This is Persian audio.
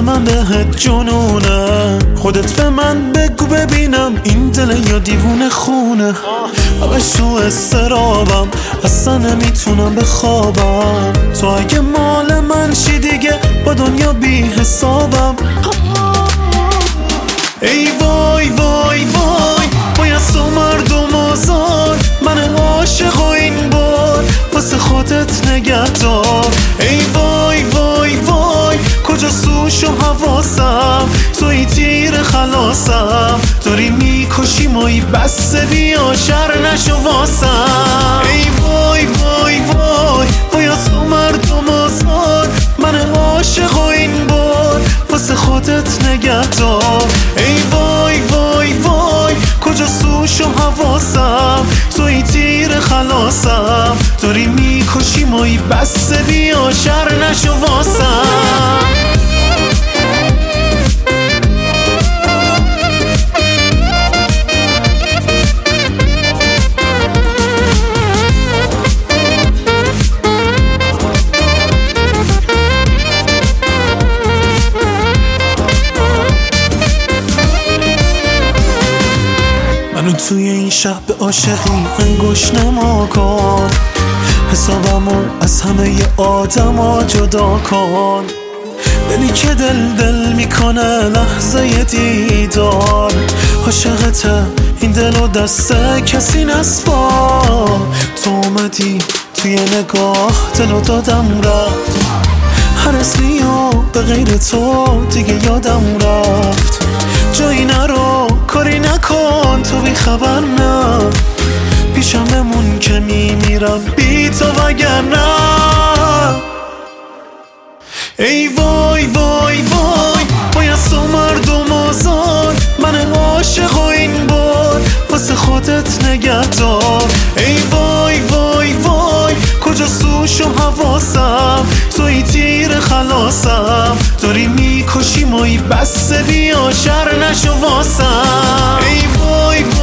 من بهت جنونه. خودت به من بگو ببینم این دل یا دیوونه خونه. همش تو استرابم اصلا نمیتونم بخوابم. تو اگه مال من شی دیگه با دنیا بی حسابم. ای وای وای وای باید تو مردم آزار. من عاشق و این بار واسه خودت نگه دار. ای وای وای وای کجا سوش و حواسم. توی تیر خلاصم داری میکشی مایی بسته بیا شر نشو واسم. ای وای وای وای باید تو مردم آزار. من عاشق و این بار واسه خودت نگه دار. ای وای وای وای کجا سوش و حواسم. توی تیر خلاصم داری میکشی مایی بسته بیا شر نشو واسم. منو توی این شب به عاشقی انگوش نما کن. حسابمو از همه آدما جدا کن. دلی که دل میکنه لحظه دیدار. عاشقته این دل و دست کسی نسپار. تو اومدی توی نگاه دلو دادم رفت. هر اسمیو به غیر تو دیگه یادم رفت. جایی نرو کاری نکن تو بی خبر نه. پیشم بمون که میمیرم بی تو وگرنه. ای وای وای وای باید تو مردم آزار. من عاشق و این بار واسه خودت نگه دار. ای وای وای وای کجا سوش و حواسم. توی تیر خلاصم داری میکشی مایی بسته بیا شر نشو واسم. ای وای